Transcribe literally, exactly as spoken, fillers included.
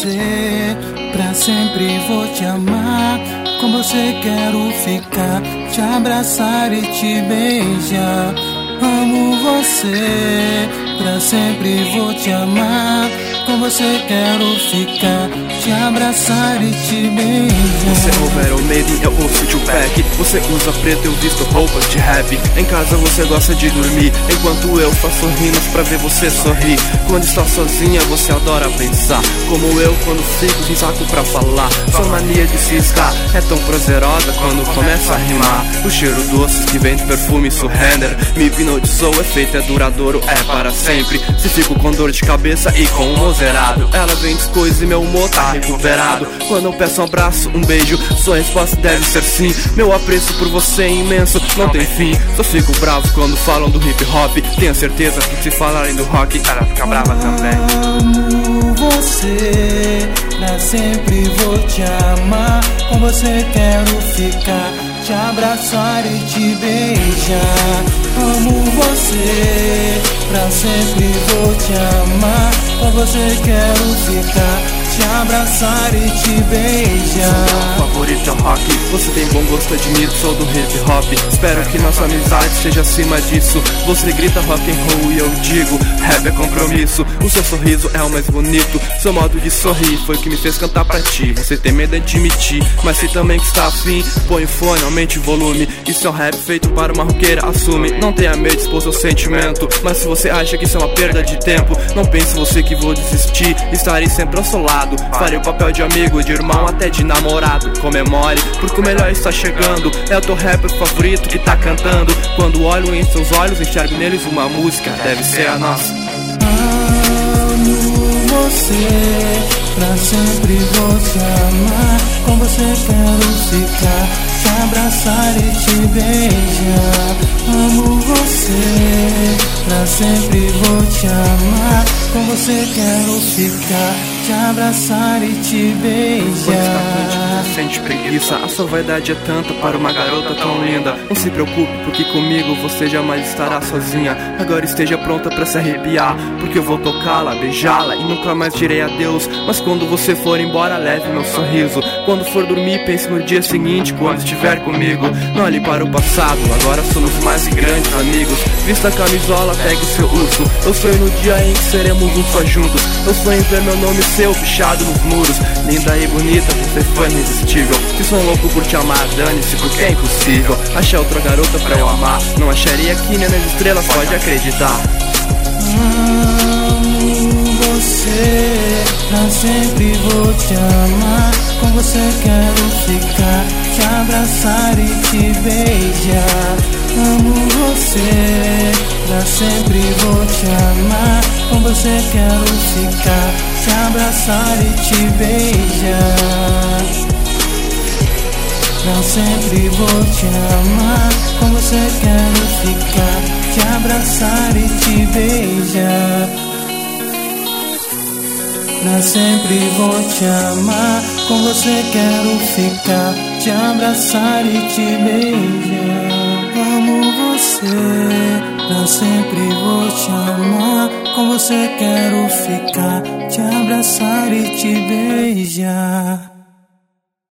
você, pra sempre vou te amar. Com você quero ficar, te abraçar e te beijar. Amo você, pra sempre vou te amar. Com você quero ficar, te abraçar e te beijar. Você ouve Iron Maiden, eu ouço Tupac. Você usa preto, eu visto roupas de rap. Em casa você gosta de dormir, enquanto eu faço rimas pra ver você sorrir. Quando está sozinha você adora pensar, como eu quando fico sem saco pra falar. Sua mania de ciscar é tão prazerosa quando começa a rimar. O cheiro doce que vem do perfume surrender me hipnotizou, o efeito é duradouro, é para sempre. Se fico com dor de cabeça e com um zerado, ela vem descoisa e meu humor tá recuperado. Quando eu peço um abraço, um beijo, sua resposta deve ser sim. Meu apreço por você é imenso, não tem fim. Só fico bravo quando falam do hip hop. Tenho certeza que se falarem do rock, ela fica brava também. Amo você, pra sempre vou te amar. Com você quero ficar, te abraçar e te beijar. Amo você, pra sempre vou te amar. Com você quero ficar, te abraçar e te beijar. Seu favorito é o rock, você tem bom gosto, admiro, sou do hip hop. Espero que nossa amizade seja acima disso. Você grita rock and roll e eu digo, rap é compromisso. O seu sorriso é o mais bonito, seu modo de sorrir foi o que me fez cantar pra ti. Você tem medo de admitir, mas se também que está afim, põe o fone, aumente o volume. Isso é um rap feito para uma roqueira, assume. Não tenha medo de expor seu sentimento, mas se você acha que isso é uma perda de tempo, não pense você que vou desistir, estarei sempre ao seu lado. Farei o papel de amigo, de irmão, até de namorado. Comemore, porque o melhor está chegando. É o teu rapper favorito que tá cantando. Quando olho em seus olhos, enxergo neles uma música, deve ser a nossa. Amo você, pra sempre vou te amar. Com você quero ficar, te abraçar e te beijar. Amo você, pra sempre vou te amar. Com você quero ficar, te abraçar e te beijar. Você sente preguiça, a sua vaidade é tanta para uma garota tão linda. Não se preocupe, porque comigo você jamais estará sozinha. Agora esteja pronta pra se arrepiar, porque eu vou tocá-la, beijá-la e nunca mais direi adeus. Mas quando você for embora, leve meu sorriso. Quando for dormir, pense no dia seguinte, quando estiver comigo. Não olhe para o passado, agora somos mais e grandes amigos. Vista a camisola, pegue seu urso. Eu sonho no dia em que seremos um só juntos. Eu sonho em ver meu nome seu pichado nos muros. Linda e bonita, você foi irresistível. Se sou um louco por te amar, dane-se, porque é impossível achar outra garota pra eu amar. Não acharia aqui nem nas estrelas, pode acreditar. Amo você, pra sempre vou te amar. Com você quero ficar, te abraçar e te beijar. Amo você, pra sempre vou te amar. Com você quero ficar, te abraçar e te beijar. Pra sempre vou te amar. Com você quero ficar, te abraçar e te beijar. Pra sempre vou te amar. Com você quero ficar, te abraçar e te beijar. Amo você, pra sempre vou te amar. Com você quero ficar, te abraçar e te beijar.